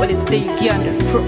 Well, it's stay under fruit.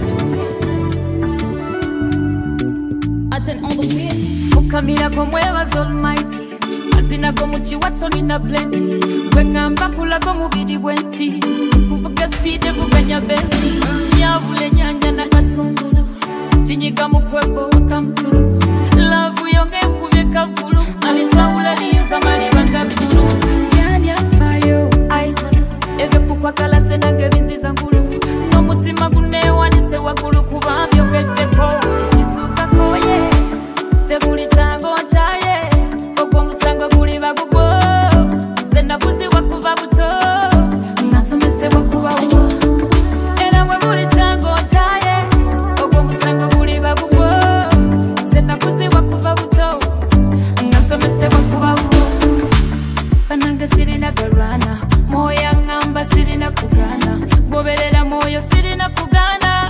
Attend on the beat. Fukamira komwebaza almighty mazina go muchi watoni na plenty kwengamba kula go mubidi bwenti kuvuga speed vuganya benzi nyavule nyanya na katungulu tinyiga mukwebo wakamturu love yonge kubeka fulu alitawula liza mali bangakulu yani afayo aisana ebe pukwa kala senage biziza ngulu no mutima gunewa nise wakulu kubambyo gedeko chichituka koye Tebuli chango chaye Ogwa musango kuli bagubo Sena buzi wakuva buto Ngasomese wakuva uwa Era webuli chango chaye Ogwa musango kuli bagubo Sena buzi wakuva buto Ngasomese wakuva uwa Pananga sirina garana Moya ngamba sirina kugana Goberera moyo sirina kugana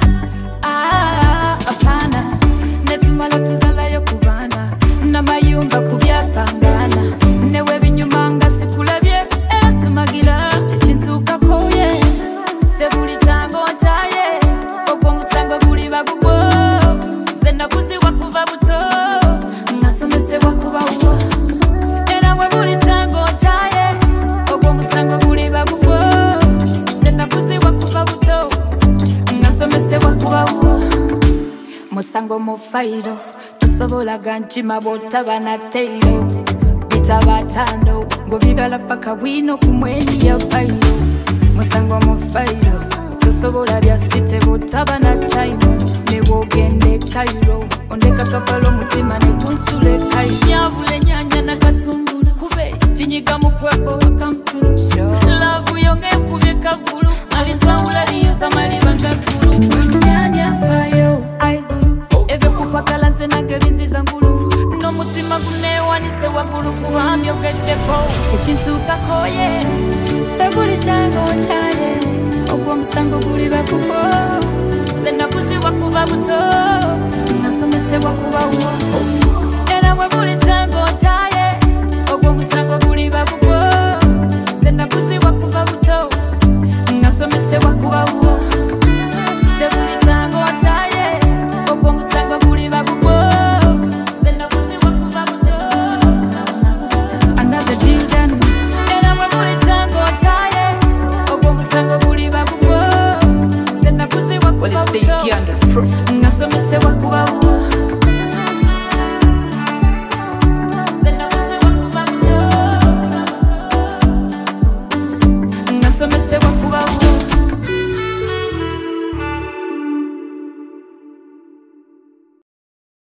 Apana Netumala tuzala yo kubana Namayumba kubyapangana Newe binyumanga sikulabye Sumagira chichintuka koye Tebuli chango chaye Ogwa musango kuli bagubo Sena buzi wakuva buto Ngasomese wakuva uwa Era webuli chango chaye Ogwa musango kuli bagubo Sena buzi wakuva buto Ngasomese wakuva uwa Musango mufairo Tusobola ganchima bota banateiro Bitabatando Ngo bibala paka wino kumweni ya paino Musango mufairo Tusobola bya site bota banataino Nebo gende kairo Ondeka kapalo mutima ne kunsule kairo Nyavule nyanya na katungulu Kube jinyiga mukwebo wakamtulu Love yonge kubeka fulu Alitawula liza mali bangakulu Nyanya fayo aizulu Ebe kupakala senage biziza ngulu No mutima gunewa nise wakulu kubambyo gedeko Chichintuka koye Tebuli chango chaye Ogwa musango kuli bakubo Sena buzi wakuva buto Ngasomese wakuva uwa Era webuli